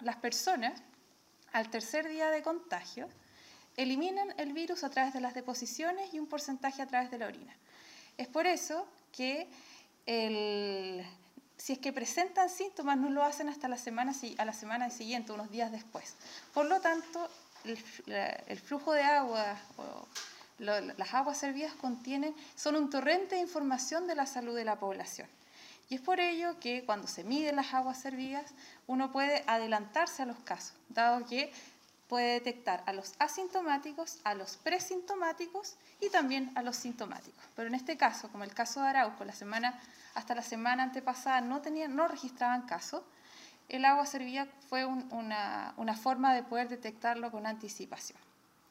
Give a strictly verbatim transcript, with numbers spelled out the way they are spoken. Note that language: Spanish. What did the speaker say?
las personas, al tercer día de contagio, eliminan el virus a través de las deposiciones y un porcentaje a través de la orina. Es por eso que el, si es que presentan síntomas, no lo hacen hasta la semana, a la semana siguiente, unos días después. Por lo tanto, el, el flujo de agua o lo, las aguas servidas contienen, son un torrente de información de la salud de la población. Y es por ello que cuando se miden las aguas servidas, uno puede adelantarse a los casos, dado que puede detectar a los asintomáticos, a los presintomáticos y también a los sintomáticos. Pero en este caso, como el caso de Arauco, la semana, hasta la semana antepasada no, tenían, no registraban casos, el agua servida fue un, una, una forma de poder detectarlo con anticipación.